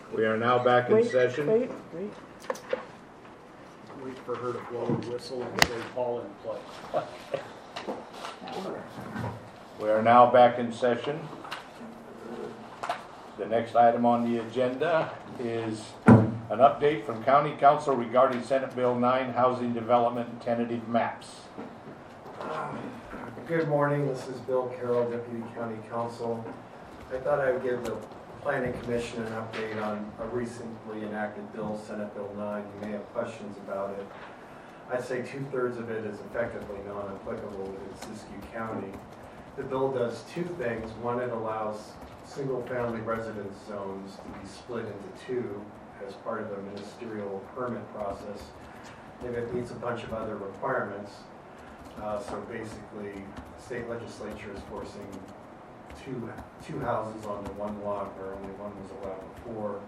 We are now back in session. Wait. Wait for her to blow her whistle and say Paul in play. We are now back in session. The next item on the agenda is an update from County Council regarding Senate Bill 9 Housing Development Tentative Maps. Good morning, this is Bill Carroll, Deputy County Council. I thought I would give the Planning Commission an update on a recently enacted bill, Senate Bill 9. You may have questions about it. I'd say 2/3 of it is effectively non-applicable within Siskiyou County. The bill does two things. One, it allows single-family residence zones to be split into two as part of a ministerial permit process if it meets a bunch of other requirements. So basically, the state legislature is forcing two houses onto one lot where only one was allowed before.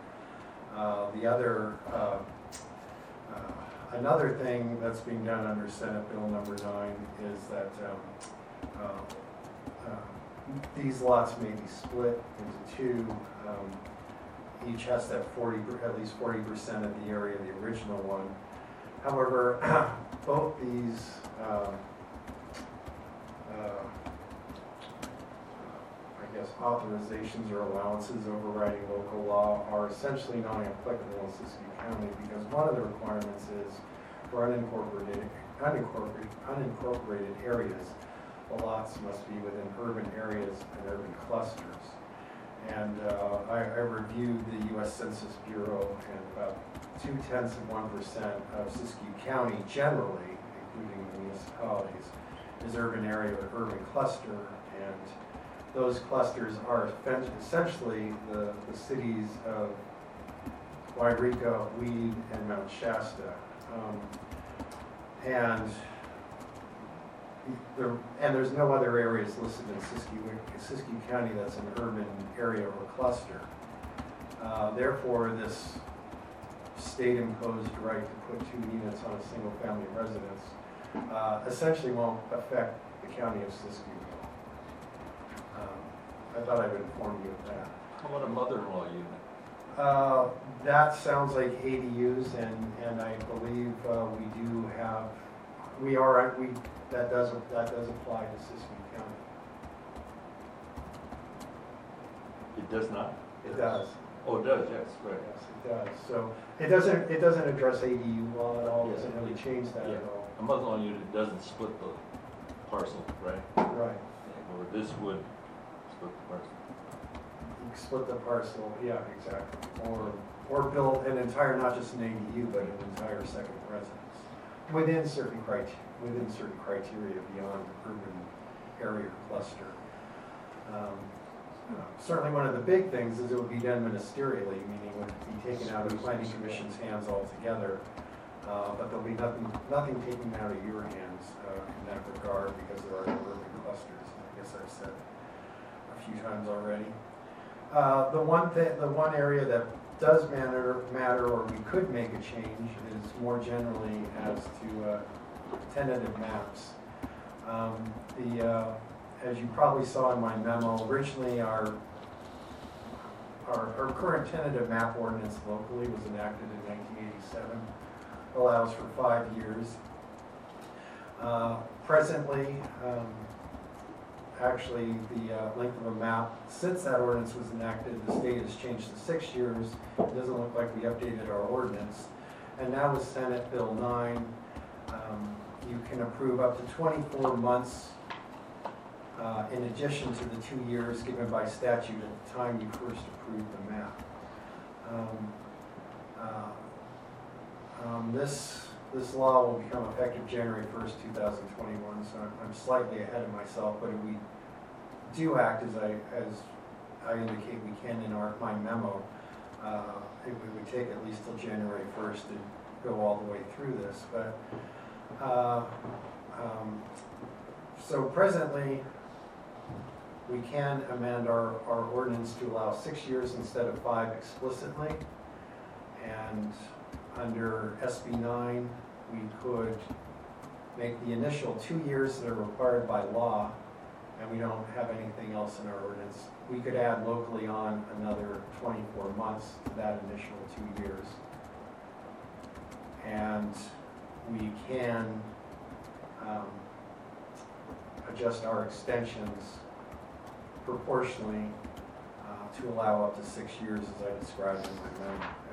Another thing that's being done under Senate Bill number 9 is that these lots may be split into two. Each has to have at least 40% of the area of the original one. However, both these authorizations or allowances overriding local law are essentially non-applicable in Siskiyou County because one of the requirements is for unincorporated areas, the lots must be within urban areas and urban clusters. And I reviewed the U.S. Census Bureau, and about 0.2% of Siskiyou County generally, including the municipalities, is urban area or urban cluster, and those clusters are essentially the cities of Wairika, Weed, and Mount Shasta. And there's no other areas listed in Siskiyou County that's an urban area or cluster. Therefore, this state-imposed right to put 2 units on a single-family residence essentially won't affect the county of Siskiyou. I thought I would inform you of that. How about a mother-in-law unit? That sounds like ADUs, and I believe we do have, that does apply to Siskiyou County. It does not? It does. Oh, it does, yes, right. Yes, it does. So it doesn't address ADU law at all. It doesn't really change that at all. A mother-in-law unit doesn't split the parcel, right? Right. Or this would split the parcel. You can split the parcel, yeah, exactly. Or build an entire, not just an ADU, but an entire second residence within certain criteria beyond urban area cluster. Certainly one of the big things is it would be done ministerially, meaning it would be taken out of the Planning Commission's hands altogether. But there'll be nothing taken out of your hands in that regard because there are no urban clusters. I guess I've said a few times already. The one area that does matter, or we could make a change, is more generally as to tentative maps. As you probably saw in my memo, originally our current tentative map ordinance locally was enacted in 1987. Allows for 5 years. Presently, actually the length of a map, since that ordinance was enacted, the state has changed to 6 years. It doesn't look like we updated our ordinance. And now with Senate Bill 9, you can approve up to 24 months in addition to the 2 years given by statute at the time you first approved the map. This law will become effective January 1st, 2021, so I'm slightly ahead of myself, but if we do act as I indicate we can in my memo, it would take at least till January 1st to go all the way through this. But so presently, we can amend our ordinance to allow 6 years instead of 5 explicitly, and under SB 9, we could make the initial 2 years that are required by law, and we don't have anything else in our ordinance we could add locally on another 24 months to that initial 2 years. And we can adjust our extensions proportionally to allow up to 6 years, as I described in my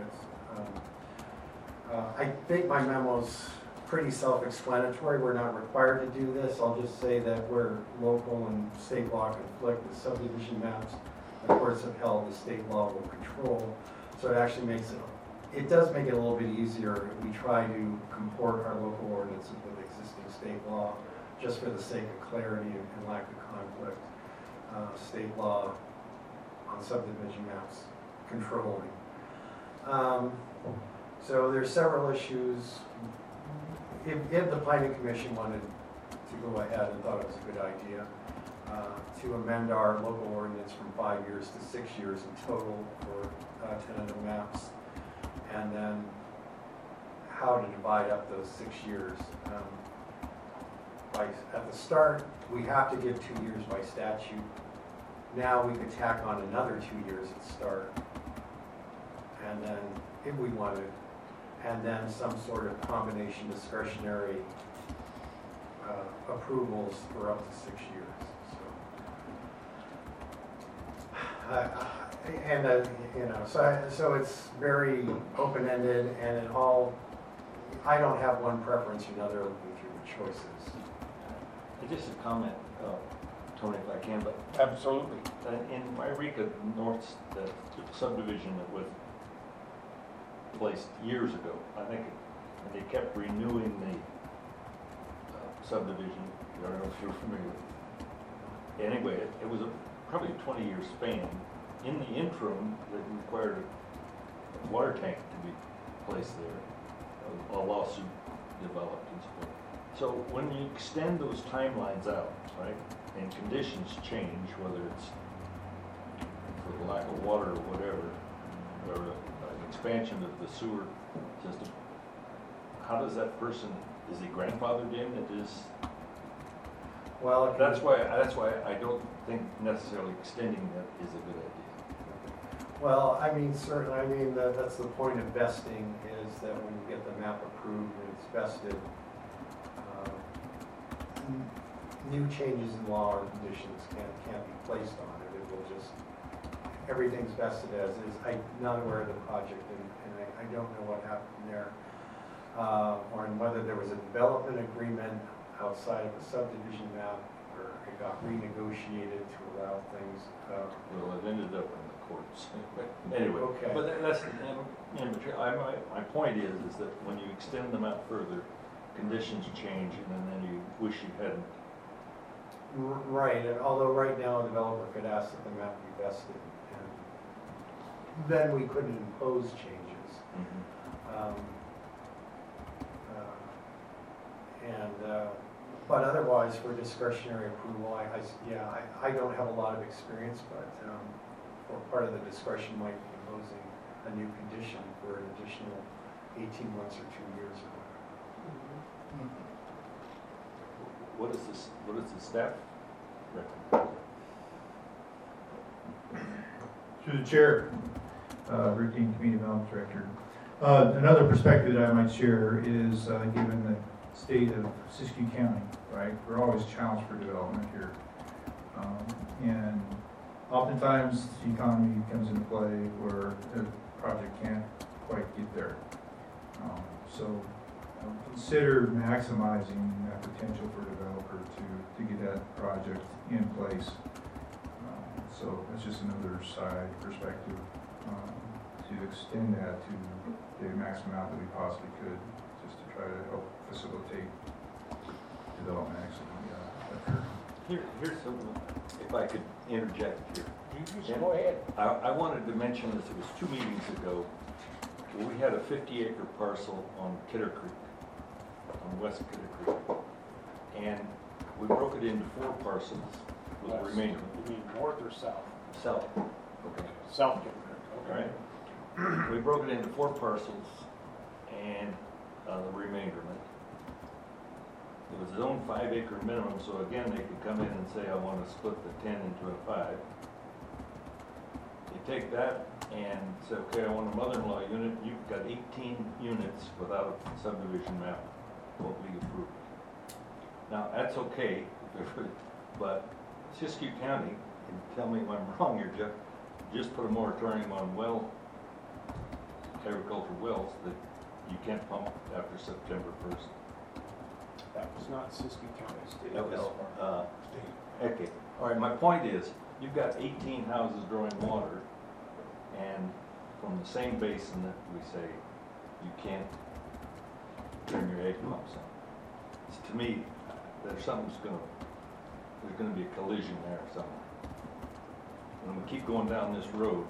memo. I think my memo's pretty self-explanatory. We're not required to do this. I'll just say that where local and state law conflict with subdivision maps, the courts have held the state law will control. So it actually makes it does make it a little bit easier if we try to comport our local ordinances with existing state law, just for the sake of clarity and lack of conflict. State law on subdivision maps controlling. So there's several issues. If the planning commission wanted to go ahead and thought it was a good idea to amend our local ordinance from 5 years to 6 years in total for tentative maps, and then how to divide up those 6 years. At the start, we have to give 2 years by statute. Now we could tack on another 2 years at start, and then if we wanted, and then some sort of combination discretionary approvals for up to 6 years. So, so it's very open-ended, and it all. I don't have one preference or another looking through the choices. Just a comment, Tony, if I can, but Absolutely. in Yreka North, the subdivision that was placed years ago, I think, and they kept renewing the subdivision. I don't know if you're familiar with it. Anyway, it was probably a 20-year span. In the interim, they required a water tank to be placed there. A lawsuit developed and so forth. So when you extend those timelines out, right, and conditions change, whether it's for the lack of water or whatever, or an expansion of the sewer system, how does that person, is he grandfathered in? It is. Well, That's why I don't think necessarily extending that is a good idea. well, I mean, certainly, I mean, that's the point of vesting, is that when you get the map approved and it's vested, new changes in law or conditions can't be placed on it. It will just, everything's vested as is. I'm not aware of the project, and I don't know what happened there, or whether there was a development agreement outside of the subdivision map, or it got renegotiated to allow things. Well, it ended up in the courts. Anyway, Okay. but that's, my point is that when you extend them out further, conditions change, and then you wish you hadn't. Right, and although right now a developer could ask that the map be vested, and then we couldn't impose changes. But otherwise, for discretionary approval, I don't have a lot of experience, but or part of the discretion might be imposing a new condition for an additional 18 months or 2 years or whatever. What is the staff recommend? Through the chair, Rick Dean, Community Development Director. Another perspective that I might share is given the state of Siskiyou County, right? We're always challenged for development here. And oftentimes the economy comes into play where the project can't quite get there. So consider maximizing that potential for a developer to get that project in place. So that's just another side perspective to extend that to the maximum amount that we possibly could, just to try to help facilitate development actually. Here's something, if I could interject here. You just go ahead. I wanted to mention this, it was 2 meetings ago, where we had a 50-acre parcel on Kidder Creek, on West Kidder Creek. And we broke it into 4 parcels with the remainder. You mean north or south? South. Okay. South Kidder All right. We broke it into 4 parcels and the remainderment. It was zoned 5-acre minimum, so again, they could come in and say, I want to split the 10 into a 5. take that and say, okay, I want a mother-in-law unit, you've got 18 units without a subdivision map, what we approve. Now, that's okay, but Siskiyou County, and tell me if I'm wrong here, Jeff, just put a moratorium on agricultural wells that you can't pump after September 1st. That was not Siskiyou County. That was, okay, all right, my point is, you've got 18 houses drawing water, and from the same basin that we say, you can't turn your egg pumps on. To me, there's gonna be a collision there somewhere. When we keep going down this road,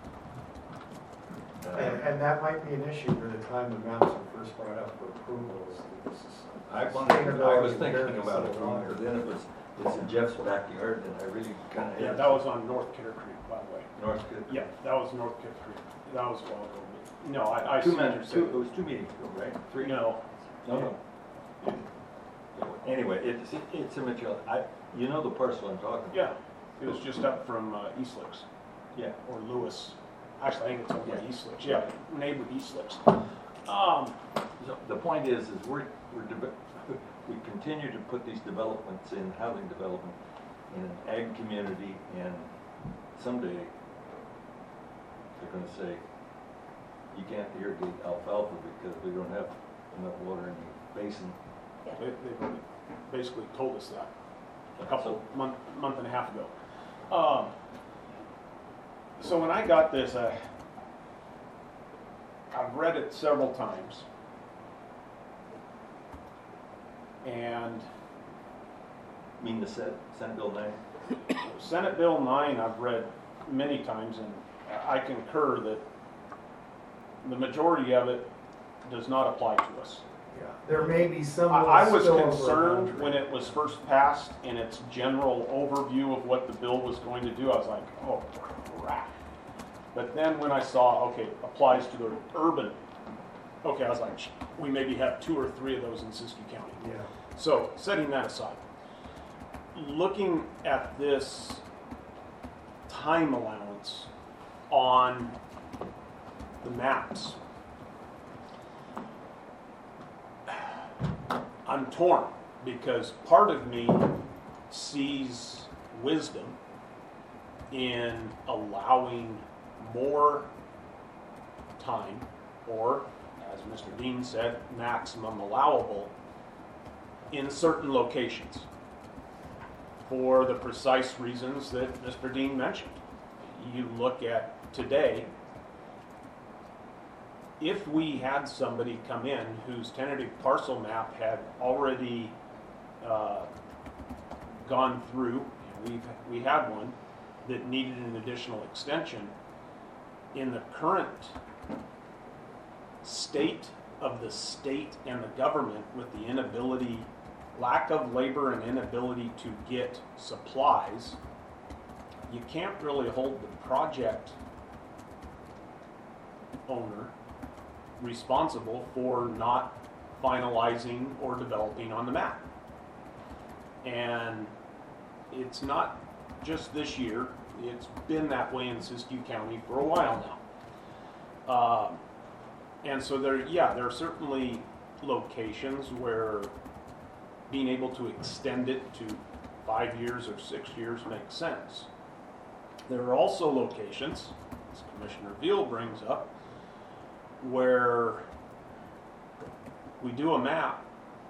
And that might be an issue for the time the maps are first brought up for approval. I was thinking about it, but then it's in Jeff's backyard, and I really kind of. Yeah, that was on North Kidder Creek, by the way. North Kid. Yeah, that was North Kidder Creek. That was a while ago. No, I Two see what you're minutes, saying. it was 2 meetings ago, right? 3? No, No. Anyway, it's immaterial. You know the parcel I'm talking about? yeah, it was just up from East Licks, Yeah. or Lewis. Actually, I think it's over by Yeah. East Licks. Yeah, neighbor East Licks. So the point is we continue to put these developments in, housing development, in an ag community, and someday they're gonna say, you can't irrigate alfalfa because we don't have enough water in the basin. They basically told us that month and a half ago. So when I got this, I've read it several times, and I mean, the Senate Bill 9? Senate Bill 9 I've read many times, and I concur that the majority of it does not apply to us. Yeah, there may be some. I was spillover concerned boundary. when it was first passed in its general overview of what the bill was going to do. I was like, oh crap. But then when I saw, okay, applies to the urban, okay, I was like, we maybe have 2 or 3 of those in Siskiyou County. Yeah. So setting that aside, looking at this time allowance on the maps, I'm torn because part of me sees wisdom in allowing more time, or as Mr. Dean said, maximum allowable in certain locations for the precise reasons that Mr. Dean mentioned. You look at today, if we had somebody come in whose tentative parcel map had already gone through, and we had one that needed an additional extension, in the current state of the state and the government, with the inability, lack of labor and inability to get supplies, you can't really hold the project owner responsible for not finalizing or developing on the map. And it's not just this year, it's been that way in Siskiyou County for a while now. And so there are certainly locations where being able to extend it to 5 years or 6 years makes sense. There are also locations, as Commissioner Veal brings up, where we do a map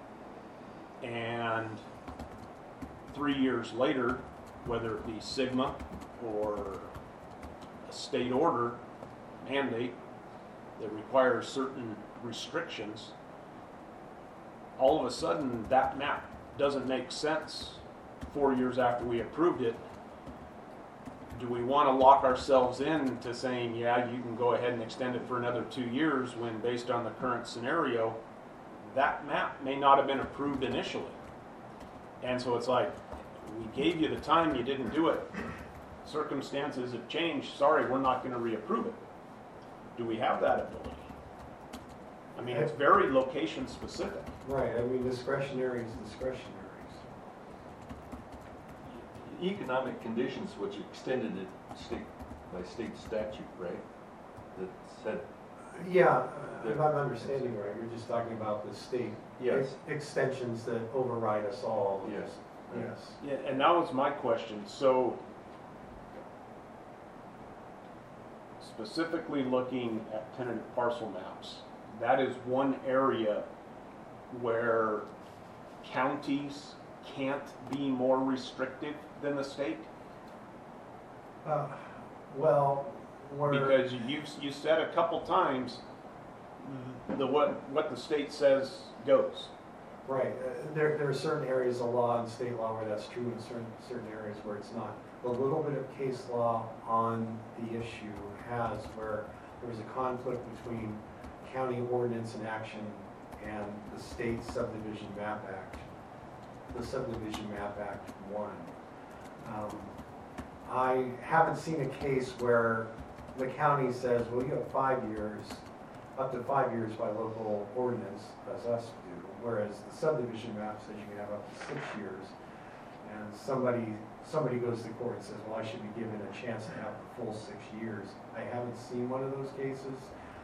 and 3 years later, whether it be SGMA or a state order mandate that requires certain restrictions, all of a sudden that map doesn't make sense 4 years after we approved it. Do we want to lock ourselves in to saying, yeah, you can go ahead and extend it for another 2 years, when based on the current scenario, that map may not have been approved initially? And so it's like, we gave you the time, you didn't do it. Circumstances have changed, sorry, we're not going to reapprove it. Do we have that ability? I mean, it's very location specific. Right, I mean, discretionary is discretionary. Economic conditions which extended it by state statute, right? That said, Yeah, if I'm understanding right, you're just talking about the state yes, extensions that override us all. yes. Yes. Yeah, and that was my question. So specifically looking at tentative parcel maps, that is one area where counties can't be more restrictive than the state? Well, where. Because you said a couple times, what the state says goes. Right, there are certain areas of law and state law where that's true, and certain areas where it's not. A little bit of case law on the issue has where there was a conflict between county ordinance and action and the state subdivision map act. The subdivision map act won. I haven't seen a case where the county says, well, you have 5 years, up to 5 years by local ordinance, as us do, whereas the subdivision map says you can have up to 6 years. And somebody goes to court and says, well, I should be given a chance to have the full 6 years. I haven't seen one of those cases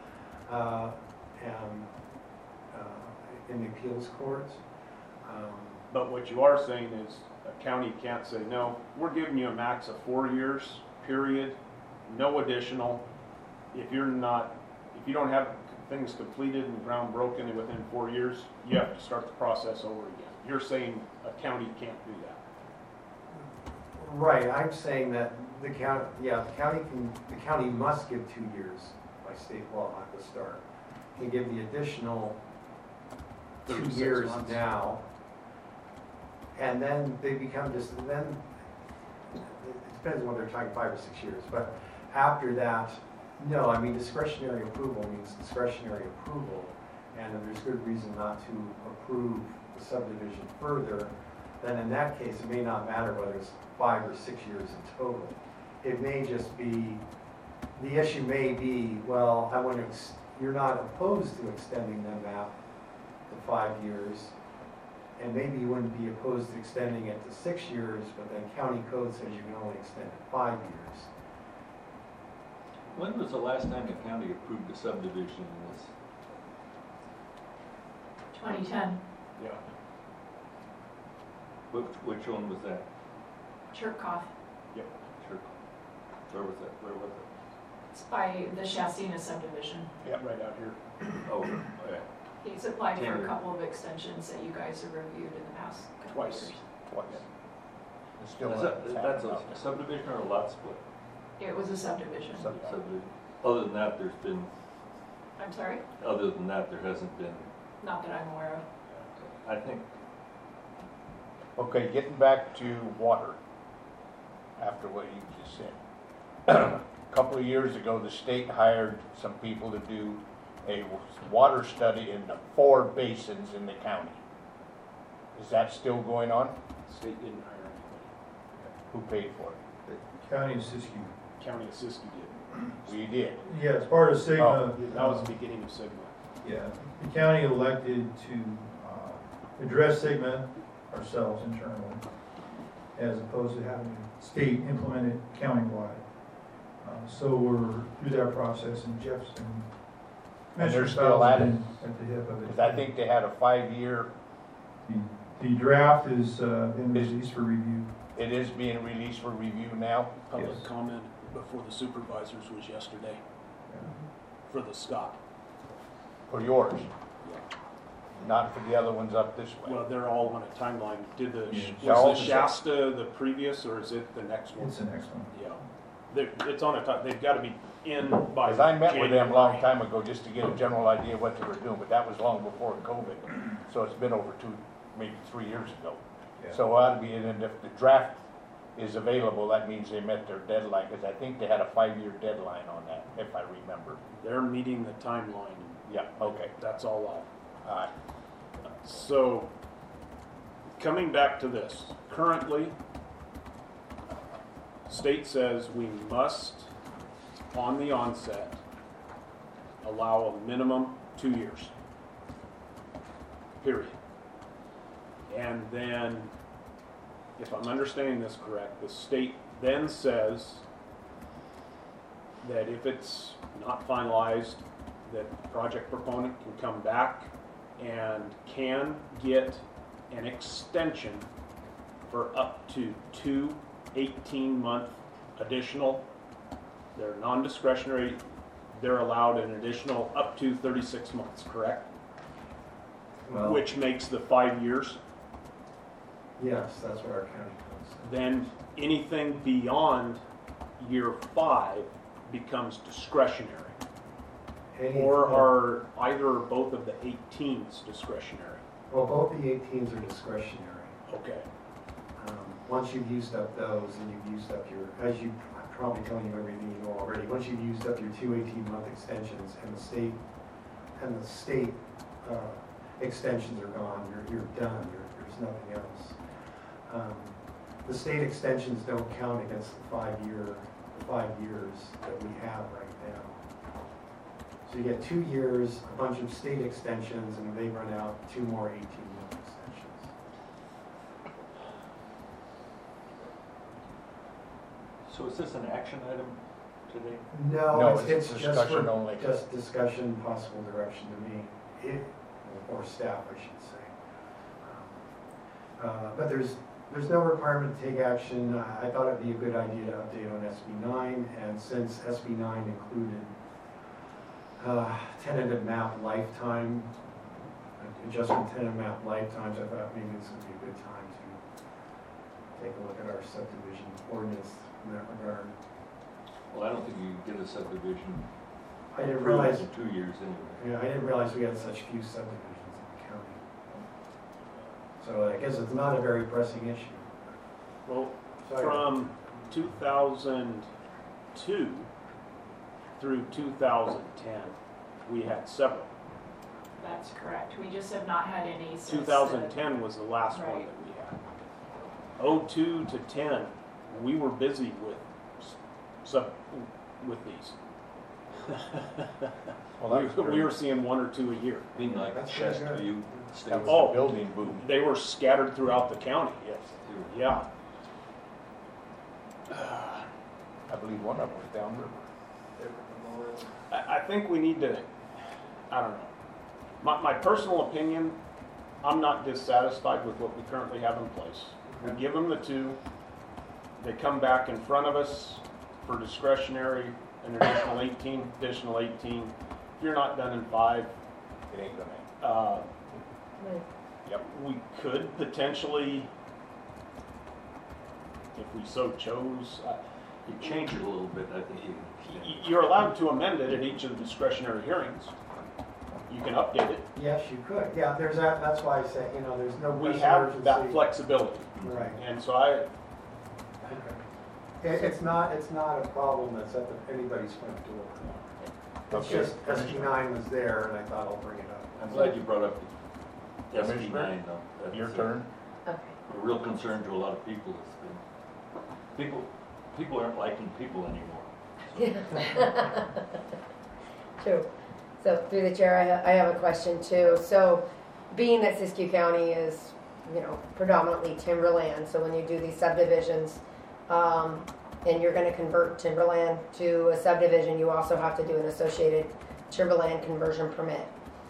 in the appeals courts. But what you are saying is a county can't say, no, we're giving you a max of 4 years, period, no additional. If you don't have things completed and ground broken within 4 years, you have to start the process over again. You're saying a county can't do that. Right, I'm saying that the county must give 2 years by state law at the start. Can give the additional 2 36 years months. now. And then they become it depends on whether they're talking 5 or 6 years, but after that, no, I mean discretionary approval means discretionary approval, and if there's good reason not to approve the subdivision further, then in that case, it may not matter whether it's 5 or 6 years in total. It may just be, the issue may be, well, you're not opposed to extending the map to 5 years, and maybe you wouldn't be opposed to extending it to 6 years, but then county code says you can only extend it 5 years. When was the last time the county approved a subdivision in this? 2010, Yeah. Which one was that? Chirkov. Sure. Where was that? Where was it? It's by the Shastina subdivision. Yep, right out here. Oh, yeah. He's applied for a Tanner. couple of extensions that you guys have reviewed in the past couple of Twice. years. Twice. It's still That's a subdivision or a lot split? It was a subdivision. Subdivision. Other than that, I'm sorry? there hasn't been, Not that I'm aware of. I think, Okay, getting back to water, after what you just said. A couple of years ago, the state hired some people to do a water study in the 4 basins in the county. Is that still going on? State didn't hire anybody. Who paid for it? The county of Siskiyou. County of Siskiyou did. We did. Yeah, as part of Sigma. That was the beginning of Sigma. Yeah, the county elected to address Sigma ourselves internally, as opposed to having the state implement it countywide. So we're through that process, and Jeff's been. And they're Commissioner still Fowler's at it? been at the hip of it. Because I think they had a 5-year, The draft has been released for review. it is being released for review now. Public Yes. comment before the supervisors was yesterday for the Scott. For yours, not for the other ones up this way. Well, they're all on a timeline. Yeah. Was the Shasta the previous or is it the next one? It's the next one. Yeah. It's on a time, they've got to be in by Because I met with them a long January. time ago just to get a general idea of what they were doing, but that was long before COVID. So it's been over 2, maybe 3 years ago. Yeah. So it ought to be, and if the draft is available, that means they met their deadline, because I think they had a 5-year deadline on that, if I remember. They're meeting the timeline. Yeah, okay, That's all all right. So, coming back to this, currently, state says we must, on the onset, allow a minimum 2 years. Period. And then, if I'm understanding this correct, the state then says that if it's not finalized, that the project proponent can come back and can get an extension for up to 2 18-month additional. They're non-discretionary, they're allowed an additional up to 36 months, correct? Well, Which makes the 5 years. yes, that's what our county code says. Then anything beyond year 5 becomes discretionary. Or are either or both of the 18s discretionary? Well, both the 18s are discretionary. Okay. Once you've used up those and you've used up your, as you, I'm probably telling you everything you know already, once you've used up your 2 18-month extensions and the state extensions are gone, you're done, there's nothing else. The state extensions don't count against the 5 years that we have right now. So you get 2 years, a bunch of state extensions, and they run out 2 more 18-month extensions. So is this an action item today? No, it's it's just discussion for, only. just discussion, possible direction to me, or staff, I should say. But there's no requirement to take action. I thought it'd be a good idea to update on SB 9, and since SB 9 included tentative map lifetime, adjustment tentative map lifetimes, I thought maybe this would be a good time to take a look at our subdivision ordinance in that regard. Well, I don't think you can get a subdivision I didn't approved realize, in 2 years anyway. yeah, I didn't realize we had such few subdivisions in the county. So I guess it's not a very pressing issue. Well, Sorry. from 2002 through 2010, we had several. That's correct. We just have not had any since. 2010 was the last one Right. that we had. 02 to 10, we were busy with these. Well, that was We were seeing 1 or 2 a year. I mean, like That's pretty good. Chestview, That State. was Oh. the building boom. They were scattered throughout the county, Yes. yeah. I believe one of them was downriver. I think we need to, I don't know. My personal opinion, I'm not dissatisfied with what we currently have in place. We give them the 2, they come back in front of us for discretionary, an additional 18. If you're not done in 5, It ain't gonna. Yep. we could potentially, if we so chose, You change it a little bit, I think you can. you're allowed to amend it at each of the discretionary hearings. You can update it. Yes, you could. Yeah, there's that, that's why I say, there's no We pressing have urgency. that flexibility. Right. And so I, Okay. It's not a problem that's at anybody's front door. It's Okay. just SB 9 was there, and I thought I'll bring it up. I'm glad you brought up the SB Commissioner, 9 though. That's Your turn. A real concern to a lot of people. It's been, people aren't liking people anymore. True. So through the chair, I have a question too. So being that Siskiyou County is, predominantly timberland, so when you do these subdivisions, and you're gonna convert timberland to a subdivision, you also have to do an associated timberland conversion permit.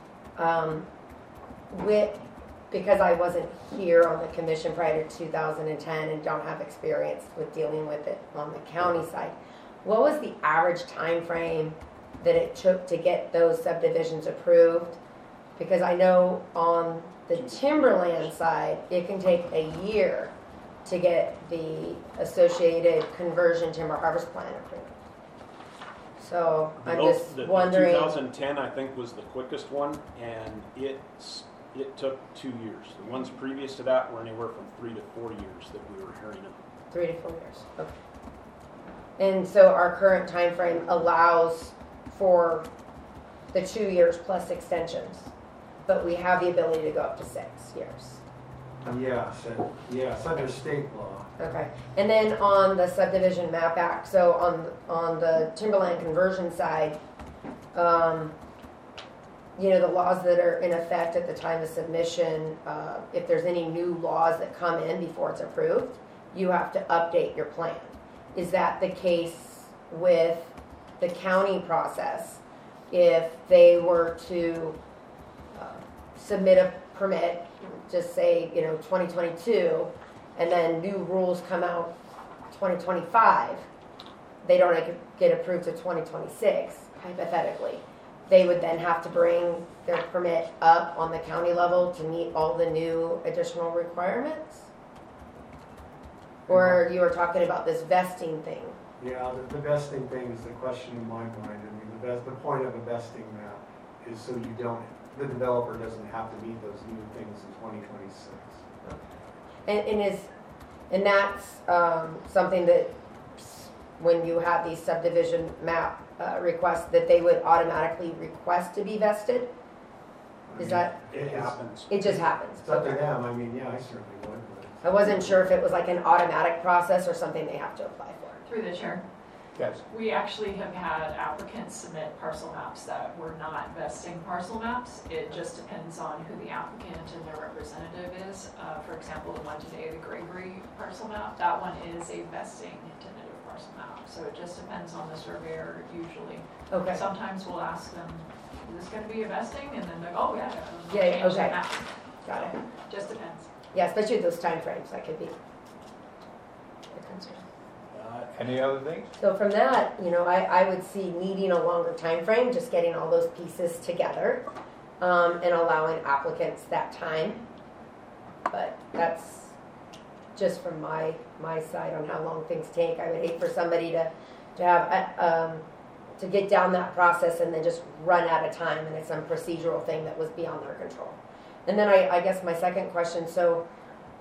Because I wasn't here on the commission prior to 2010 and don't have experience with dealing with it on the county side, what was the average time frame that it took to get those subdivisions approved? Because I know on the timberland side, it can take a year to get the associated conversion timber harvest plan approved. So I'm just the wondering. 2010, I think, was the quickest one, and it took 2 years. The ones previous to that were anywhere from 3 to 4 years that we were hearing them. 3 to 4 years. Okay. And so our current time frame allows for the 2 years plus extensions, but we have the ability to go up to 6 years. Yes, under state law. Okay. And then on the subdivision map act, so on the timberland conversion side, the laws that are in effect at the time of submission, if there's any new laws that come in before it's approved, you have to update your plan. Is that the case with the county process, if they were to submit a permit, just say, 2022, and then new rules come out 2025, they don't get approved to 2026, hypothetically. They would then have to bring their permit up on the county level to meet all the new additional requirements? Or you were talking about this vesting thing? Yeah, the vesting thing is the question in my mind. I mean, the point of a vesting map is so the developer doesn't have to meet those new things in 2026. And that's something that when you have these subdivision map requests, that they would automatically request to be vested? Is that, It happens. it just happens? It's up to Okay. them. I mean, yeah, I certainly would. I wasn't sure if it was like an automatic process or something they have to apply for. Through the chair, Yes. we actually have had applicants submit parcel maps that were not vesting parcel maps. It just depends on who the applicant and their representative is. For example, the one today, the Gregory parcel map, that one is a vesting tentative parcel map. So it just depends on the surveyor usually. Okay. Sometimes we'll ask them, is this gonna be a vesting? And then they're, oh yeah. Yeah, change the okay. map. Got it. Just depends. Yeah, especially with those timeframes, that could be a concern. Any other things? So from that, I would see needing a longer time frame, just getting all those pieces together, and allowing applicants that time. But that's just from my side on how long things take. I would hate for somebody to have, to get down that process and then just run out of time, and it's some procedural thing that was beyond their control. And then I guess my second question, so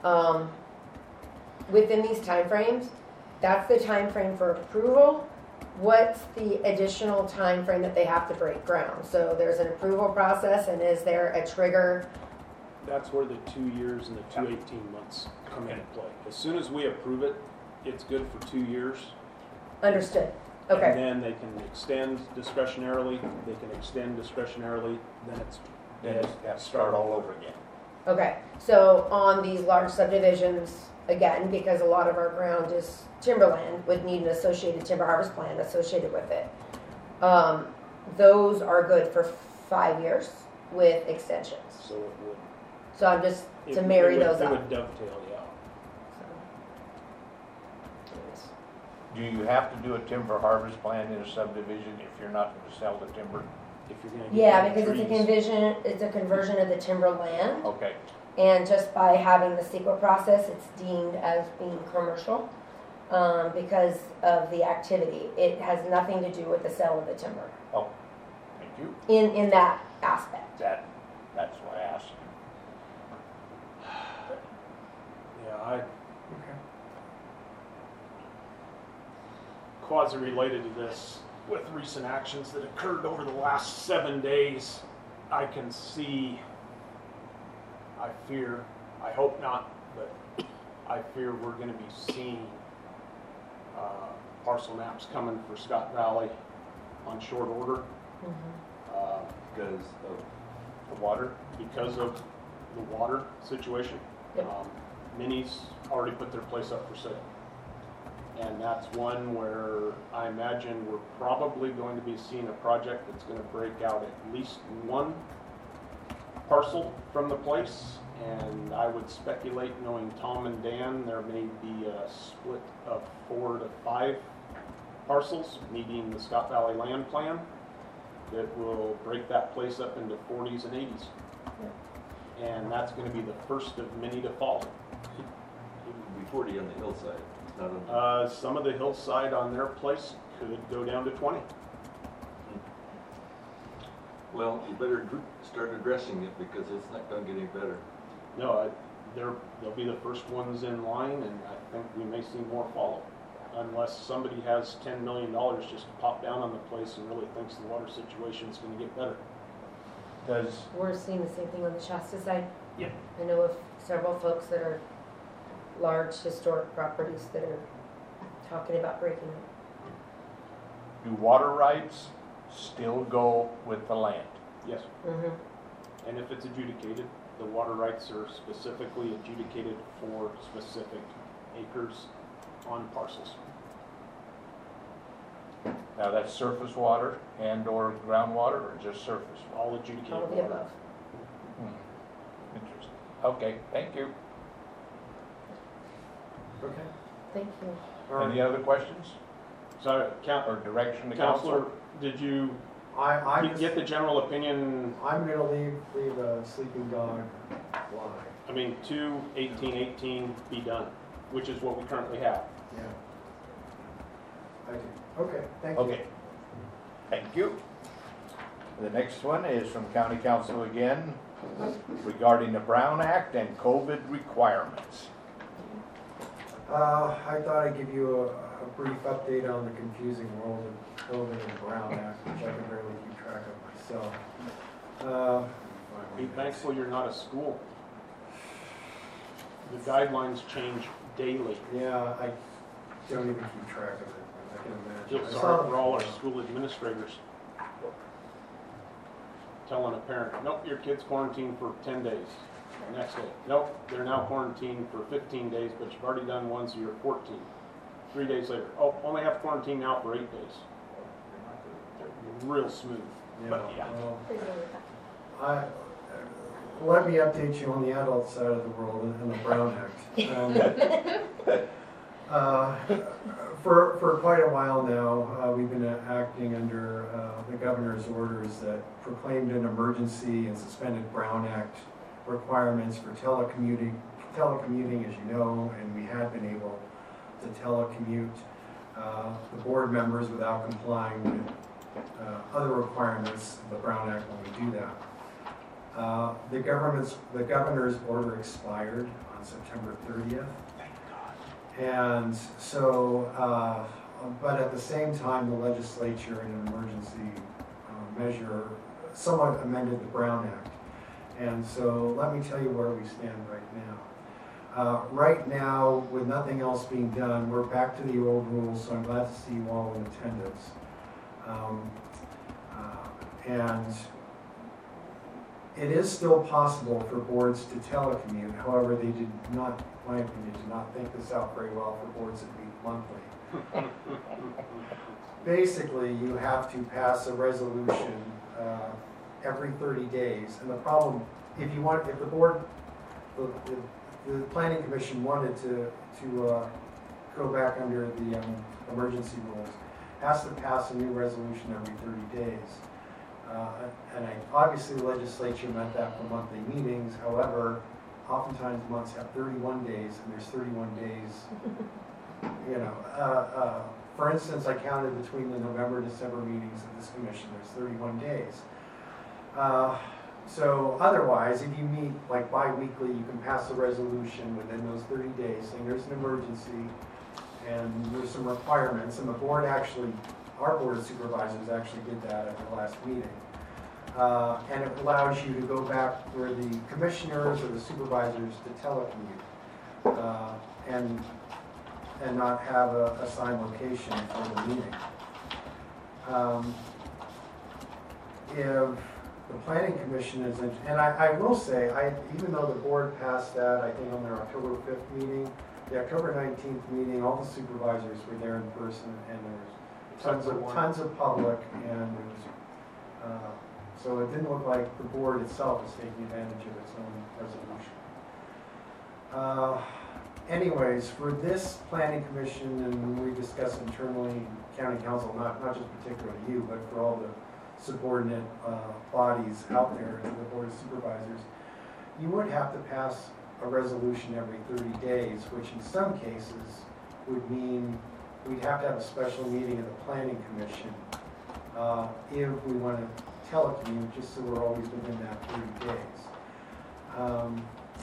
within these timeframes, that's the time frame for approval. What's the additional time frame that they have to break ground? So there's an approval process, and is there a trigger? That's where the 2 years and the 218 months come into play. As soon as we approve it, it's good for 2 years. Understood. And Okay. then they can extend discretionarily, then it's Then it's got to start all over again. Okay. So on these large subdivisions, again, because a lot of our ground is timberland, would need an associated timber harvest plan associated with it. Those are good for 5 years with extensions. So it would. So I'm just to it marry would- those It up. would dovetail, yeah. So, Do you have to do a timber harvest plan in a subdivision if you're not going to sell the timber? If you're gonna get yeah, rid of because it's a conversion of the timber land, Okay, and just by having the CEQA process, it's deemed as being commercial because of the activity. It has nothing to do with the sale of the timber thank you. in that aspect. That's why I asked. Yeah, Okay. quasi-related to this, with recent actions that occurred over the last 7 days, I can see, I fear, I hope not, but I fear we're gonna be seeing parcel maps coming for Scott Valley on short order. Because of The water? Because of the water situation. Yep. Minnie's already put their place up for sale. And that's one where I imagine we're probably going to be seeing a project that's gonna break out at least one parcel from the place. And I would speculate, knowing Tom and Dan, there may be a split of 4 to 5 parcels meeting the Scott Valley Land Plan that will break that place up into 40s and 80s. And that's gonna be the first of many to follow. it would be 40 on the hillside, not on Some of the hillside on their place could go down to 20. well, you better start addressing it because it's not going to get any better. No, they'll be the first ones in line, and I think we may see more follow. Unless somebody has $10 million just to pop down on the place and really thinks the water situation's gonna get better. Does, We're seeing the same thing on the Shasta side. Yep. I know of several folks that are large historic properties that are talking about breaking up. do water rights still go with the land? Yes, Mm-hmm. and if it's adjudicated, the water rights are specifically adjudicated for specific acres on parcels. Now that's surface water and/or groundwater, or just surface? All adjudicated All of the water. above. Interesting. Okay, thank you. Okay. Thank you. All right. Any other questions So, or direction to Counselor, council? did you I get the general opinion? I'm gonna leave a sleeping dog lie. I mean, 2/18/18 be done, which is what we currently have. Yeah. I do. Okay, thank you. Okay, thank you. The next one is from County Council again regarding the Brown Act and COVID requirements. I thought I'd give you a brief update on the confusing world of COVID and Brown Act, which I can barely keep track of myself. Be thankful you're not a school. The guidelines change daily. Yeah, I don't even keep track of it. I can Feel imagine. I sorry saw for all our school administrators. Telling a parent, nope, your kid's quarantined for 10 days. Next day, nope, they're now quarantined for 15 days, but you've already done one, so you're 14. 3 days later, oh, only have quarantine now for 8 days. They're real smooth. But yeah. Well, let me update you on the adult side of the world and the Brown Act. For quite a while now, we've been acting under the governor's orders that proclaimed an emergency and suspended Brown Act requirements for telecommuting, as you know, and we had been able to telecommute the board members without complying with other requirements of the Brown Act when we do that. The governor's order expired on September 30th. And so, but at the same time, the legislature in an emergency measure somewhat amended the Brown Act. And so let me tell you where we stand right now. Right now, with nothing else being done, we're back to the old rules, so I'm glad to see you all in attendance. And it is still possible for boards to telecommute. However, they did not, in my opinion, did not think this out very well for boards that meet monthly. Basically, you have to pass a resolution every 30 days. And the problem, if the board, the planning commission wanted to go back under the emergency rules, has to pass a new resolution every 30 days. Obviously the legislature meant that for monthly meetings. However, oftentimes months have 31 days, and there's 31 days, you know. For instance, I counted between the November-December meetings of this commission, there's 31 days. So otherwise, if you meet like bi-weekly, you can pass a resolution within those 30 days saying there's an emergency and there's some requirements, and the board actually, our board of supervisors actually did that at the last meeting. And it allows you to go back where the commissioners or the supervisors to telecommute and not have a assigned location for the meeting. If the planning commission is, and I will say, even though the board passed that, I think on their October 5th meeting, the October 19th meeting, all the supervisors were there in person, and there was tons of public, and there was, so it didn't look like the board itself was taking advantage of its own resolution. Anyways, for this planning commission, and we discussed internally, county council, not just particularly you, but for all the subordinate bodies out there, the board of supervisors, you would have to pass a resolution every 30 days, which in some cases would mean we'd have to have a special meeting of the planning commission if we want to telecommute, just so we're always within that 30 days.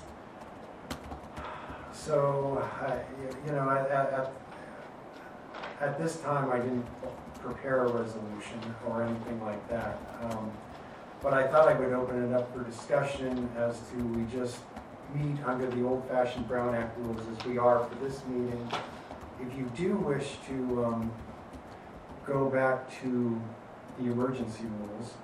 So, you know, at this time, I didn't prepare a resolution or anything like that. But I thought I would open it up for discussion as to we just meet under the old-fashioned Brown Act rules as we are for this meeting. If you do wish to go back to the emergency rules,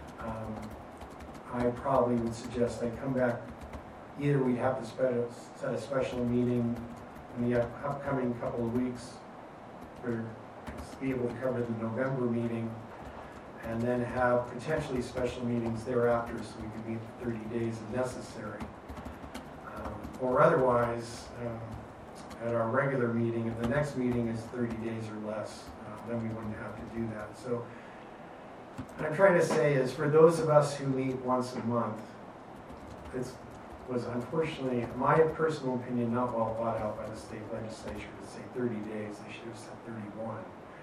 I probably would suggest I come back. Either we'd have to set a special meeting in the upcoming couple of weeks for be able to cover the November meeting and then have potentially special meetings thereafter so we could meet for 30 days if necessary. Or otherwise, at our regular meeting, if the next meeting is 30 days or less, then we wouldn't have to do that. So what I'm trying to say is for those of us who meet once a month, it was unfortunately, in my personal opinion, not well thought out by the state legislature to say 30 days. They should have said 31.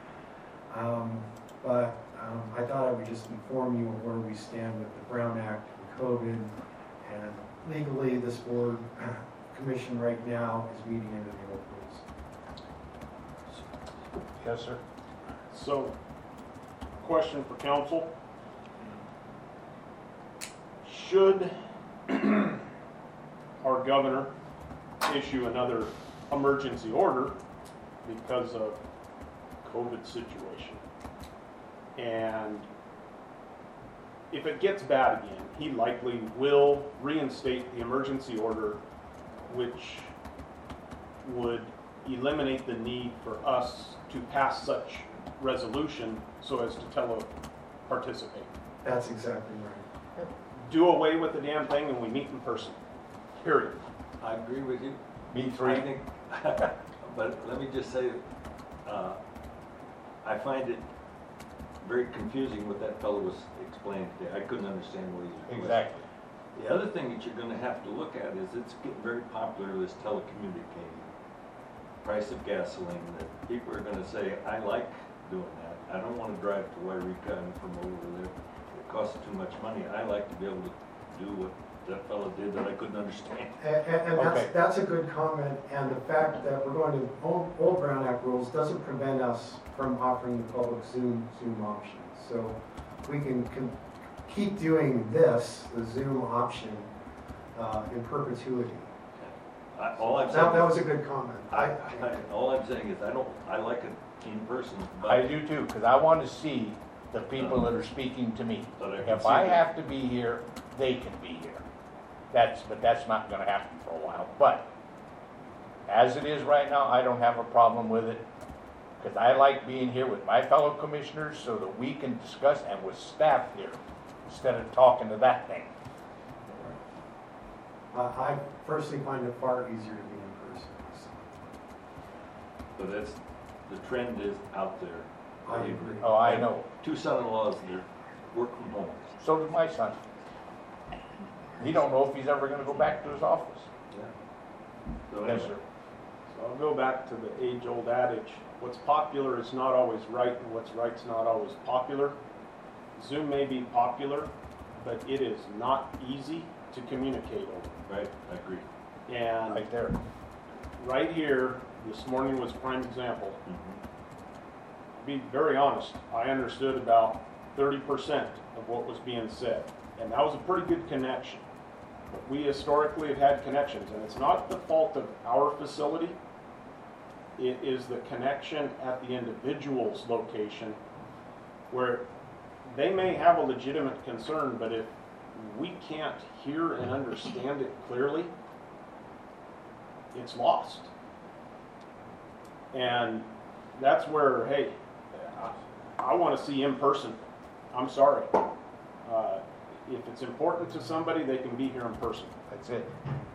But I thought I would just inform you of where we stand with the Brown Act and COVID. And legally, this board commission right now is meeting under the old rules. Yes, sir. So, question for council. Should our governor issue another emergency order because of COVID situation? And if it gets bad again, he likely will reinstate the emergency order, which would eliminate the need for us to pass such resolution so as to participate. That's exactly right. Do away with the damn thing and we meet in person. Period. I agree with you. Me I three. think, but let me just say, I find it very confusing what that fellow was explaining today. I couldn't understand what he was doing. Exactly. The other thing that you're gonna have to look at is it's getting very popular, this telecommunicating, price of gasoline, that people are gonna say, I like doing that. I don't wanna drive to Wairika and from over there. It costs too much money. I like to be able to do what that fellow did that I couldn't understand. And Okay. that's a good comment, and the fact that we're going to old Brown Act rules doesn't prevent us from offering the public Zoom option. So we can keep doing this, the Zoom option, in perpetuity. All I'm That saying, was a good comment. all I'm saying is I like it in person, but I do too, because I want to see the people that are speaking to me. But I can If see I that. have to be here, they can be here. But that's not gonna happen for a while. But as it is right now, I don't have a problem with it. Because I like being here with my fellow commissioners so that we can discuss and with staff here instead of talking to that thing. I personally find it far easier to be in person. but that's, the trend is out there. I agree. Oh, I know. Two son-in-laws that work from home. So does my son. He don't know if he's ever gonna go back to his office. So Yes, anyway, sir. So I'll go back to the age-old adage, what's popular is not always right and what's right's not always popular. Zoom may be popular, but it is not easy to communicate over. right, I agree. And Right there. right here, this morning was a prime example. Mhm. To be very honest, I understood about 30% of what was being said, and that was a pretty good connection. But we historically have had connections, and it's not the fault of our facility. It is the connection at the individual's location where they may have a legitimate concern, but if we can't hear and understand it clearly, it's lost. And that's where, hey, I want to see in person. I'm sorry. If it's important to somebody, they can be here in person. That's it.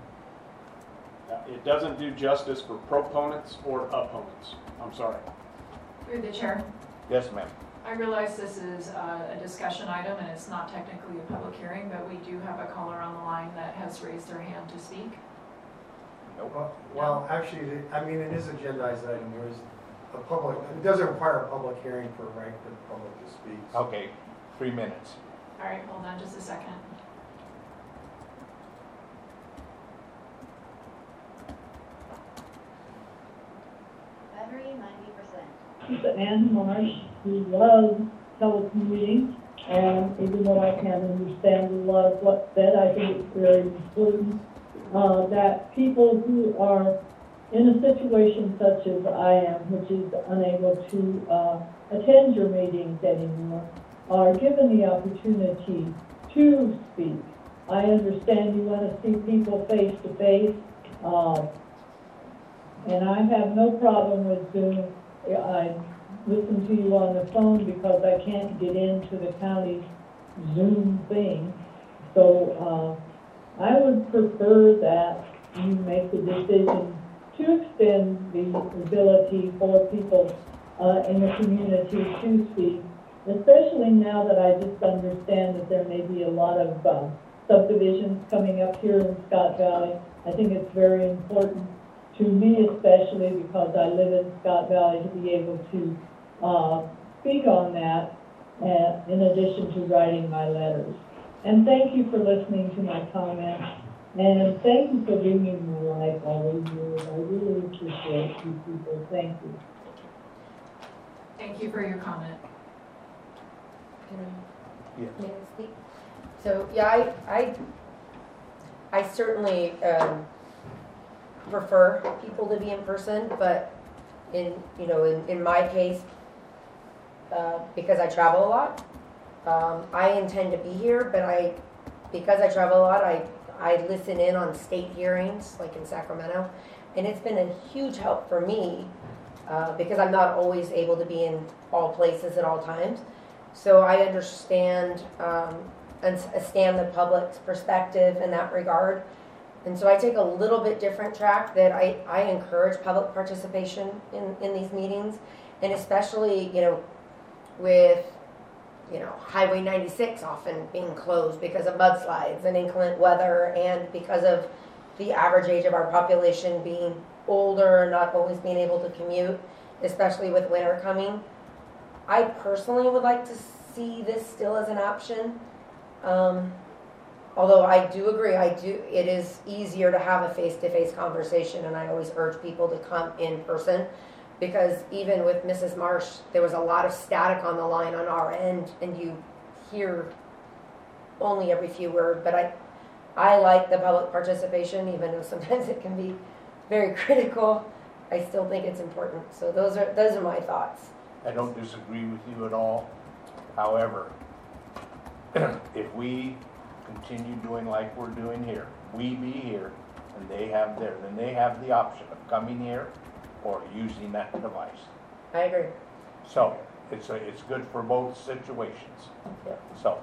It doesn't do justice for proponents or opponents. I'm sorry. Through the chair, Yes, ma'am. I realize this is a discussion item and it's not technically a public hearing, but we do have a caller on the line that has raised their hand to speak. Nope. Well, actually, I mean, it is agendized item. There is a public, it doesn't require a public hearing for right for the public to speak. Okay, 3 minutes. All right, hold on just a second. Battery 90%. She's Ann Marsh, who loves telecommuting, and even though I can't understand a lot of what's said, I think it's very important that people who are in a situation such as I am, which is unable to attend your meetings anymore, are given the opportunity to speak. I understand you want to see people face to face, and I have no problem with Zoom. listen to you on the phone because I can't get into the county's Zoom thing. So, I would prefer that you make the decision to extend the ability for people in the community to speak, especially now that I just understand that there may be a lot of subdivisions coming up here in Scott Valley. I think it's very important to me, especially because I live in Scott Valley, to be able to speak on that in addition to writing my letters. And thank you for listening to my comments. And thank you for bringing me life all these years. I really appreciate you people. Thank you. Thank you for your comment. Yes. May I speak? So, yeah, I certainly prefer people to be in person, but in my case, because I travel a lot, I intend to be here, but because I travel a lot, I listen in on state hearings, like in Sacramento, and it's been a huge help for me because I'm not always able to be in all places at all times. So I understand and stand the public's perspective in that regard. And so I take a little bit different track that I encourage public participation in these meetings, and especially, with Highway 96 often being closed because of mudslides and inclement weather, and because of the average age of our population being older, not always being able to commute, especially with winter coming. I personally would like to see this still as an option. Although I do agree, it is easier to have a face-to-face conversation, and I always urge people to come in person, because even with Mrs. Marsh, there was a lot of static on the line on our end, and you hear only every few words. But I like the public participation, even though sometimes it can be very critical. I still think it's important. So those are my thoughts. I don't disagree with you at all. However, if we continue doing like we're doing here, we be here, and they have there, then they have the option of coming here or using that device. I agree. So it's good for both situations. Yep. So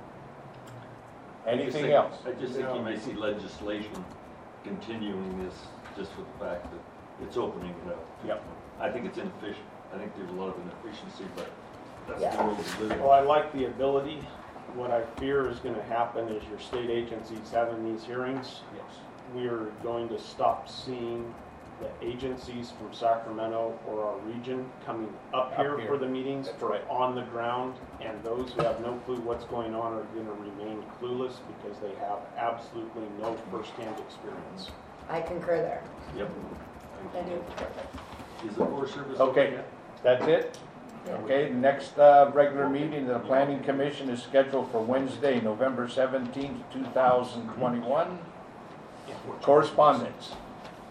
anything else? I just think you may see legislation continuing this just with the fact that it's opening it up. Yep. I think it's inefficient. I think there's a lot of inefficiency, but that's Yeah. the world we live in. Well, I like the ability. What I fear is gonna happen is your state agencies having these hearings, Yes. we're going to stop seeing the agencies from Sacramento or our region coming up here for the meetings, That's for right. on the ground, and those who have no clue what's going on are gonna remain clueless because they have absolutely no firsthand experience. I concur there. Yep. I do. Is the Forest Service? Okay. open yet? That's it? Yeah. Okay, the next regular meeting of the Planning Commission is scheduled for Wednesday, November 17th, 2021. Correspondence.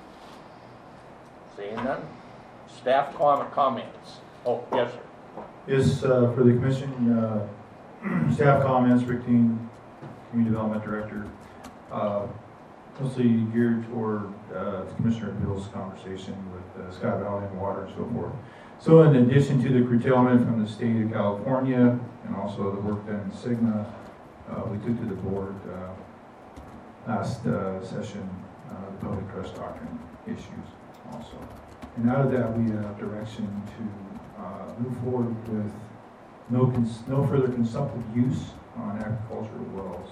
Seeing none. Staff comments. Oh, yes, sir. Yes, for the commission, staff comments, Rick Dean, Community Development Director, mostly geared toward Commissioner Bill's conversation with Scott Valley and water and so forth. So in addition to the curtailment from the state of California and also the work done in Sigma, we took to the board last session the public trust doctrine issues also. And out of that, we have direction to move forward with no further consumptive use on agricultural wells.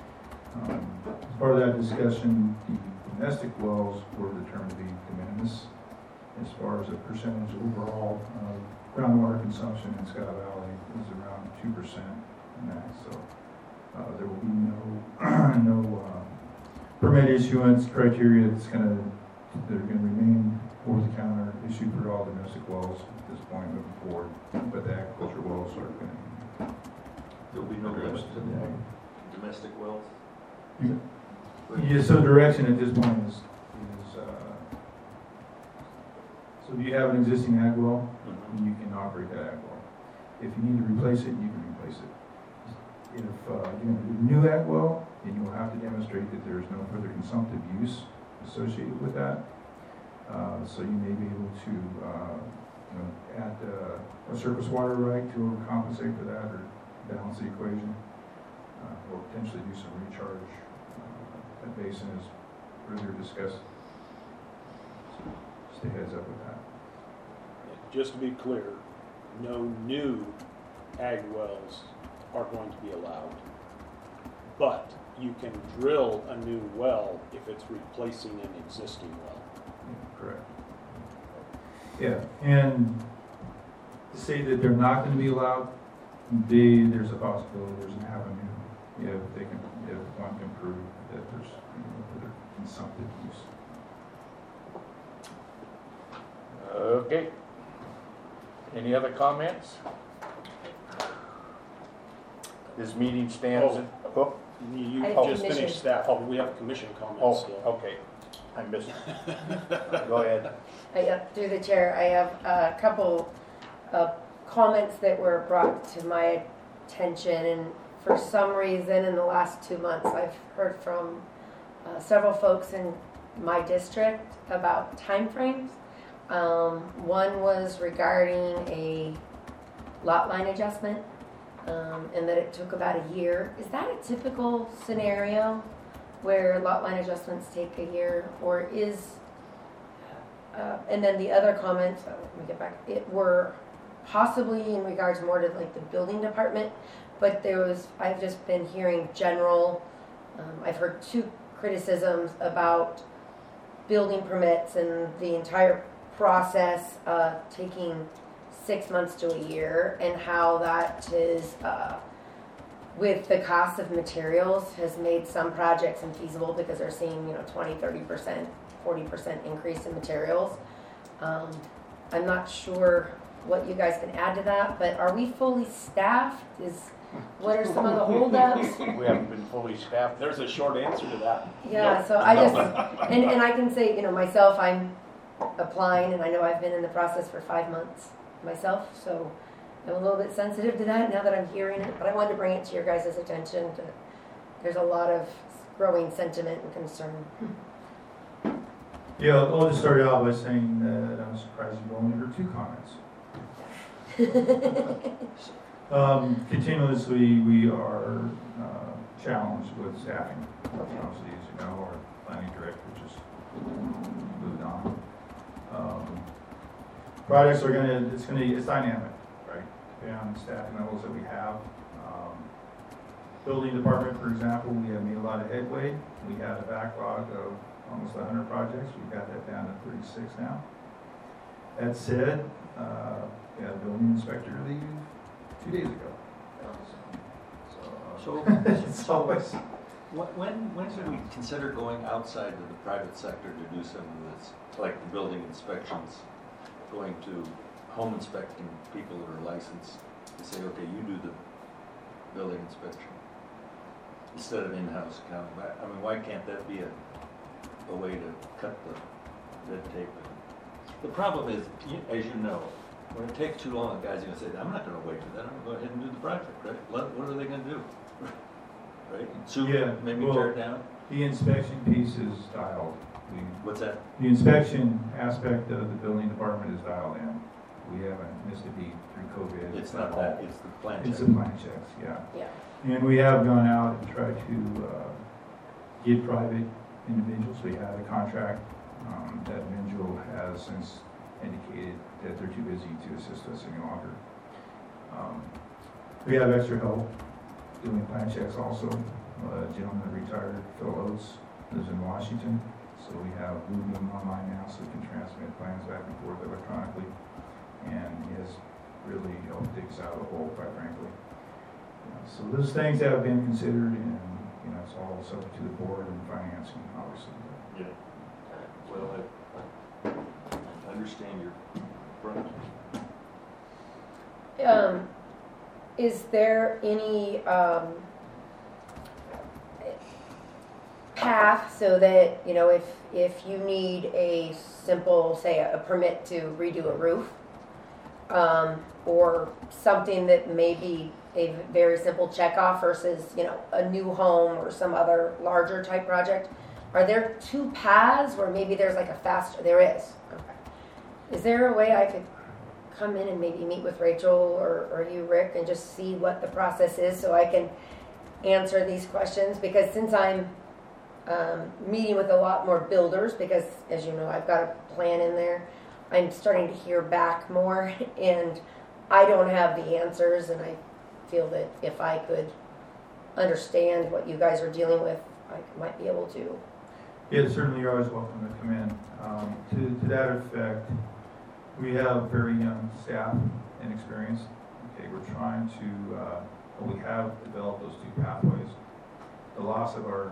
As part of that discussion, the domestic wells were determined to be de minimis as far as a percentage overall of groundwater consumption in Scott Valley is around 2% in that. So there will be no permit issuance criteria that are going to remain over the counter issued for all domestic wells at this point moving forward. But the agriculture wells are going to There'll be no limit to the domestic wells? Yeah, so direction at this point is so if you have an existing ag well, you can operate that ag well. If you need to replace it, you can replace it. If you have a new ag well, then you will have to demonstrate that there is no further consumptive use associated with that. So you may be able to add a surface water right to overcompensate for that or balance the equation, or potentially do some recharge. That basin is further discussed. So just a heads up with that. Just to be clear, no new ag wells are going to be allowed. But you can drill a new well if it's replacing an existing well. Yeah, correct. Yeah, and to say that they're not going to be allowed, there's a possibility, there's an avenue, if one can prove that there's other consumptive use. Okay. Any other comments? This meeting stands. Oh, You I- just commission. finished staff, we have commission comments oh, still. okay. I missed it. Go ahead. Through the chair, I have a couple of comments that were brought to my attention, and for some reason in the last 2 months I've heard from several folks in my district about timeframes. One was regarding a lot line adjustment, and that it took about a year. Is that a typical scenario where lot line adjustments take a year, or is and then the other comments, let me get back, it were possibly in regards more to like the building department, but I've just been hearing general, I've heard 2 criticisms about building permits and the entire process taking 6 months to a year, and how that is, with the cost of materials, has made some projects infeasible because they're seeing 20, 30%, 40% increase in materials. I'm not sure what you guys can add to that, but are we fully staffed? What are some of the holdups? We haven't been fully staffed. There's a short answer to that. Yeah, so I just, and I can say, myself, I'm applying, and I know I've been in the process for 5 months myself, so I'm a little bit sensitive to that now that I'm hearing it, but I wanted to bring it to your guys' attention that there's a lot of growing sentiment and concern. Yeah, I'll just start out by saying that I'm surprised you only heard 2 comments. Continuously, we are challenged with staffing. Obviously, as you know, our planning director just moved on. Projects are it's dynamic, right? Depending on the staffing levels that we have. Building department, for example, we have made a lot of headway. We had a backlog of almost 100 projects. We've got that down to 36 now. That said, we had a building inspector leave 2 days ago. So, It's always, when should we consider going outside of the private sector to do some of this, like the building inspections, going to home inspecting people that are licensed, to say, okay, you do the building inspection, instead of in-house accounting? I mean, why can't that be a way to cut the red tape? The problem is, as you know, when it takes too long, guys are going to say, I'm not going to wait for that, I'm going to go ahead and do the project, right? What are they going to do? Right? Sue, Yeah, maybe well, tear it down? the inspection piece is dialed. What's that? The inspection aspect of the building department is dialed in. We haven't missed a beat through COVID. It's not that, it's the plan It's check. the plan checks, yeah. Yeah. And we have gone out and tried to get private individuals. We have a contract that Minjul has since indicated that they're too busy to assist us any longer. We have extra help doing plan checks also. A gentleman that retired, Phil Oates, lives in Washington. So we have Bluebeam online now, so we can transmit plans back and forth electronically. And he has really helped dig us out of the hole, quite frankly. So those things have been considered, and it's all subject to the board and financing, obviously. Yeah. Well, I understand your front. Is there any path so that, if you need a simple, say, a permit to redo a roof, or something that may be a very simple checkoff versus, a new home or some other larger type project, are there 2 paths where maybe there's like a faster, there is? Okay. Is there a way I could come in and maybe meet with Rachel or you, Rick, and just see what the process is so I can answer these questions? Because since I'm meeting with a lot more builders, because as you know, I've got a plan in there, I'm starting to hear back more, and I don't have the answers, and I feel that if I could understand what you guys are dealing with, I might be able to. Yeah, certainly you're always welcome to come in. To that effect, we have very young staff and experience. Okay, we're trying to, we have developed those two pathways. The loss of our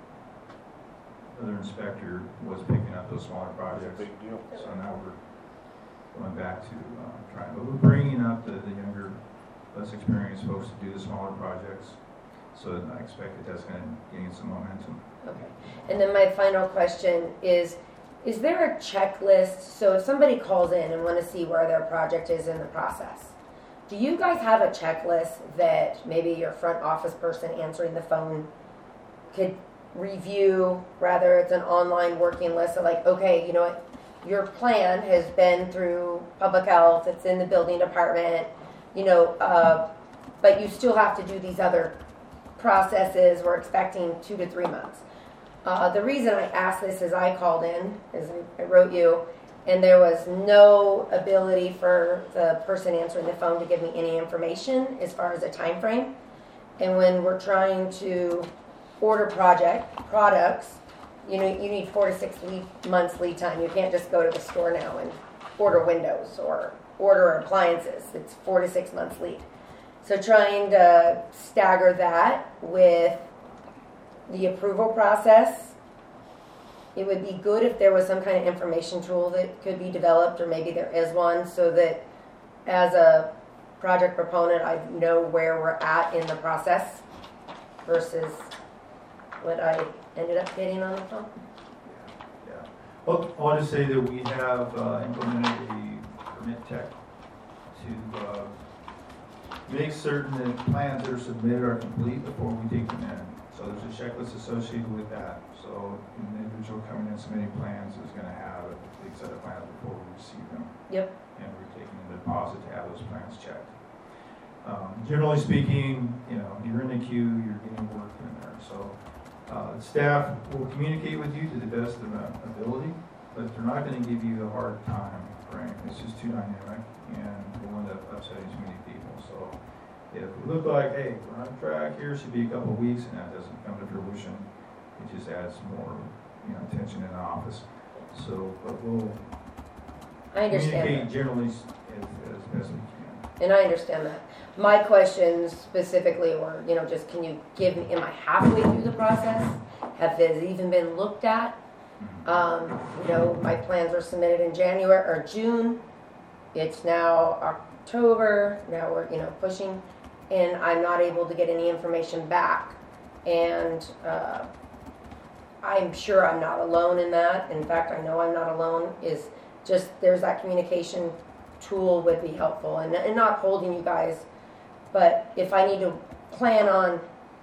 other inspector was picking up those smaller projects. Big deal. So now we're going back to trying, but we're bringing up the younger, less experienced folks to do the smaller projects. So I expect that that's going to gain some momentum. Okay. And then my final question is there a checklist? So if somebody calls in and want to see where their project is in the process, do you guys have a checklist that maybe your front office person answering the phone could review, rather it's an online working list of like, okay, you know what, your plan has been through public health, it's in the building department, you know, but you still have to do these other processes. We're expecting 2 to 3 months. The reason I asked this is I called in, as I wrote you, and there was no ability for the person answering the phone to give me any information as far as a time frame. And when we're trying to order products, you know, you need 4 to 6 months lead time. You can't just go to the store now and order windows or order appliances. It's 4 to 6 months lead. So trying to stagger that with the approval process, it would be good if there was some kind of information tool that could be developed, or maybe there is one, so that as a project proponent, I know where we're at in the process versus what I ended up getting on the phone. Yeah. Well, I want to say that we have implemented a permit tech to make certain that plans that are submitted are complete before we take them in. So there's a checklist associated with that. So an individual coming in submitting plans is going to have a complete set of plans before we receive them. Yep. And we're taking a deposit to have those plans checked. Generally speaking, you know, you're in the queue, you're getting work in there. So staff will communicate with you to the best of their ability, but they're not going to give you a hard time frame. It's just too dynamic, and we'll end up upsetting too many people. So if we look like, hey, we're on track here, should be a couple of weeks, and that doesn't come to fruition, it just adds more, you know, tension in the office. So, but we'll communicate generally as best we can. And I understand that. My questions specifically were, you know, just can you give me, am I halfway through the process? Have these even been looked at? You know, my plans were submitted in January or June. It's now October. Now we're, you know, pushing, and I'm not able to get any information back. And I'm sure I'm not alone in that. In fact, I know I'm not alone. Is just there's that communication tool would be helpful, and not holding you guys. But if I need to plan on,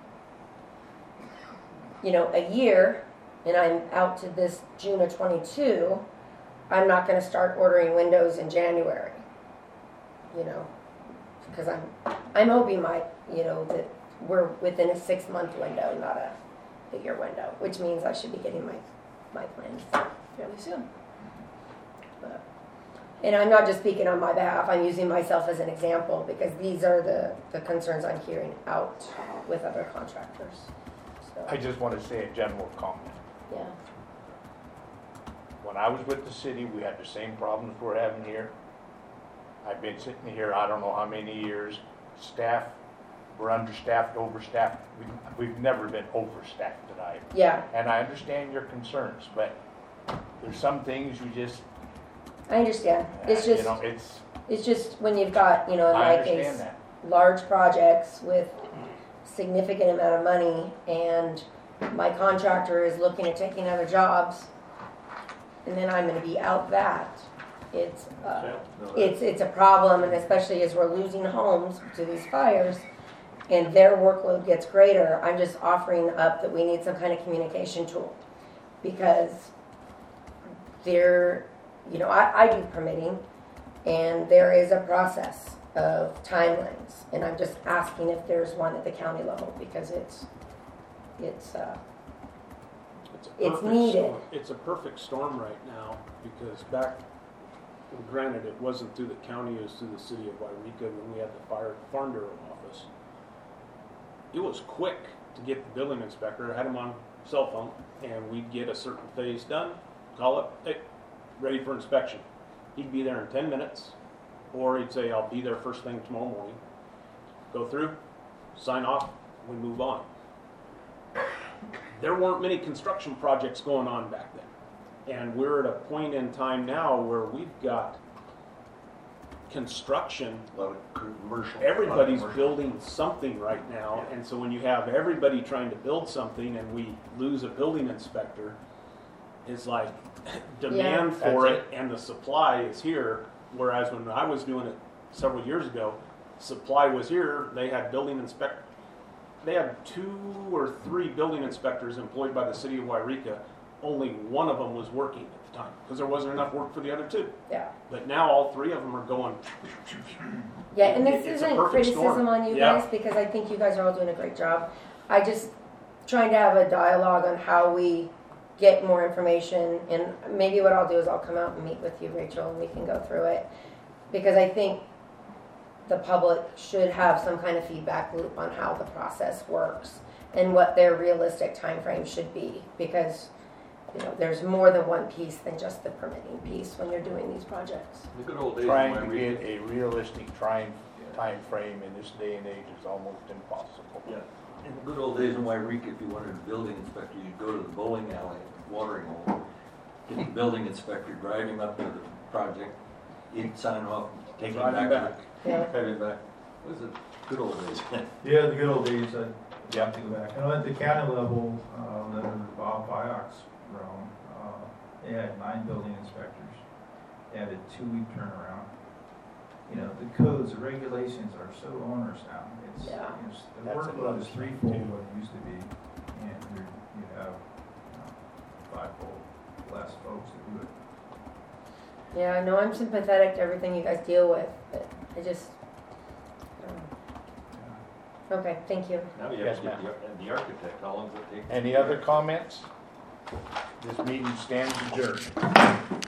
you know, a year, and I'm out to this June of 22, I'm not going to start ordering windows in January, you know, because I'm hoping you know, that we're within a 6-month window, not a year window, which means I should be getting my plans fairly soon. But, and I'm not just speaking on my behalf, I'm using myself as an example because these are the concerns I'm hearing out with other contractors. So, I just want to say a general comment. yeah. When I was with the city, we had the same problems we're having here. I've been sitting here, I don't know how many years. Staff, we're understaffed, overstaffed. We've never been overstaffed tonight. Yeah, And I understand your concerns, but there's some things you just, I understand. It's just, you know, it's just when you've got, you know, in I my case, understand that. large projects with significant amount of money, and my contractor is looking at taking other jobs, and then I'm going to be out that. It's a problem, and especially as we're losing homes to these fires, and their workload gets greater. I'm just offering up that we need some kind of communication tool, because they're, you know, I do permitting, And there is a process of timelines, and I'm just asking if there's one at the county level, because it's a It's perfect needed. storm. It's a perfect storm right now, because back, well, granted, it wasn't through the county, it was through the city of Wairika when we had the Farm Bureau office. It was quick to get the building inspector, I had him on cell phone, and we'd get a certain phase done, call up, hey, ready for inspection. He'd be there in 10 minutes, or he'd say, I'll be there first thing tomorrow morning. Go through, sign off, we move on. There weren't many construction projects going on back then. And we're at a point in time now where we've got construction. A lot of commercial. Everybody's building something right now, and so when you have everybody trying to build something and we lose a building inspector, it's like demand for That's it and the supply is here, whereas when I was doing it several years ago, supply was here, they had they had 2 or 3 building inspectors employed by the city of Wairika. Only one of them was working at the time, because there wasn't enough work for the other 2. Yeah. But now all 3 of them are going. Yeah, and this It's a isn't perfect criticism storm. on you Yeah. guys, because I think you guys are all doing a great job. I just trying to have a dialogue on how we get more information, and maybe what I'll do is I'll come out and meet with you, Rachel, and we can go through it. Because I think the public should have some kind of feedback loop on how the process works and what their realistic time frame should be, because there's more than one piece than just the permitting piece when you're doing these projects. The good old days. Trying when to we- get a realistic time frame in this day and age is almost impossible. Yeah, in the good old days in Wairika, if you wanted a building inspector, you'd go to the bowling alley, watering hole, get the building inspector, drive him up to the project, he'd sign off, take him Drive him back. Yeah. Drive him back. It was the good old days. Yeah, the good old days, I'd Yeah. like to go back. And at the county level, under Bob Biock's realm, they had 9 building inspectors. They had a 2-week turnaround. The codes, the regulations are so onerous now. It's, Yeah. the That's workload another is thing, threefold too. what it used to be, and you have 5-fold less folks that do it. Yeah, I know I'm sympathetic to everything you guys deal with, but I just, I don't know. Okay, thank you. Now you Yes, have to get the architect, how long does it take? Any other comments? This meeting stands adjourned.